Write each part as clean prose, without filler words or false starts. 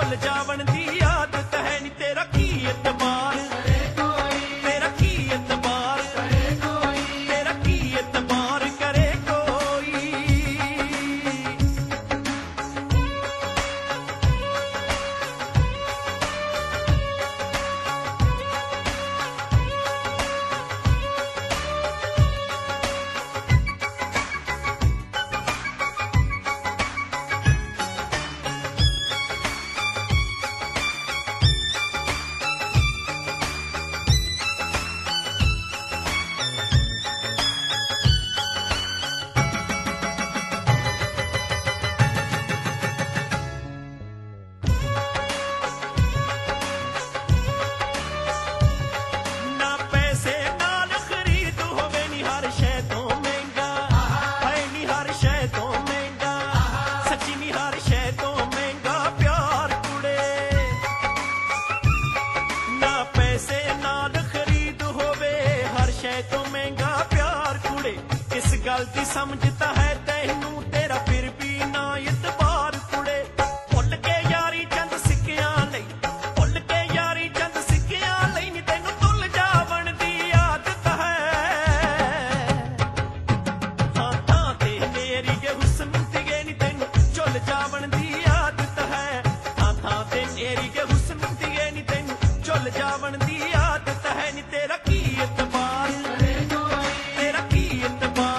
ਝੁੱਲ ਜਾਵਣ ਦੀ ਆਦਤ ਹੈ ਨੀ ਤੇਰਾ ਕੀ ਇਤਬਾਰ ਤੇਰਾ ਕੀ ਇਤਬਾਰ ਤੇਰਾ ਕੀ ਇਤਬਾਰ ਕਰੇ ਕੋਈ गलती समझता है तैनू तेरा फिर भी ना इतबार कुड़े भुल के यारी चंद सिक्कियां लई भुल के यारी चंद सिक्कियां लई नी तैनू तुल जावण दी आदत है हां तां ते मेरी के हुस्न दिगे नी तैनू झुल जावण दी आदत है हां तां ते मेरी के हुस्न दिगे नी तैनू झुल जावण दी आदत है नी तेरा की इतबार तेरा की इतबार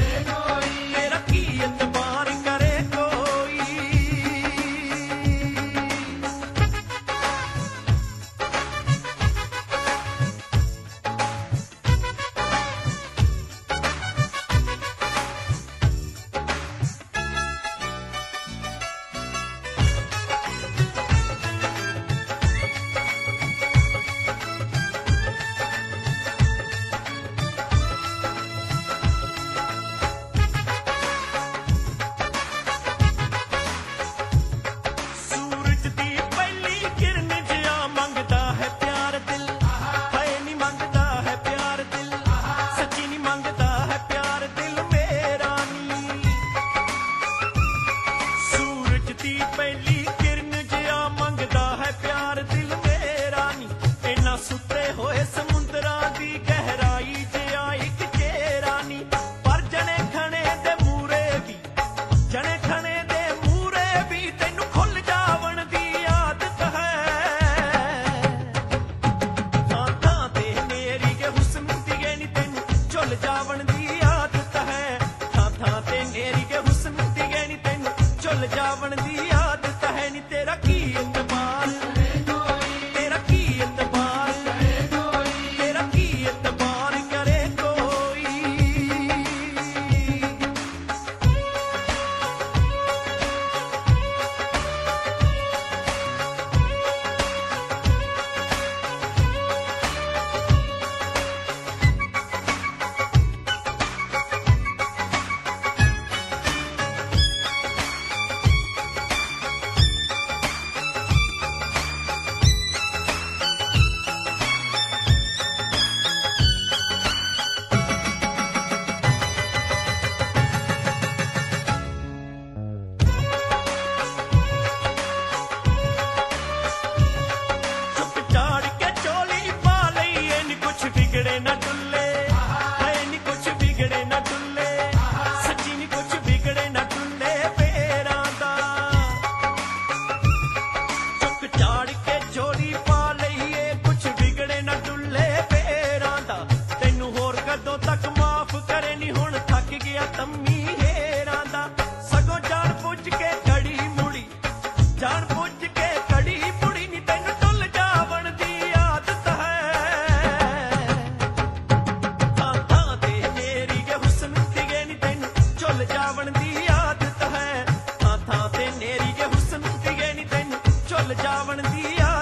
जावण दी आदत है नी तेरा की इतबार तेरा की इतबार तेरा की इतबार करे कोई जावण दी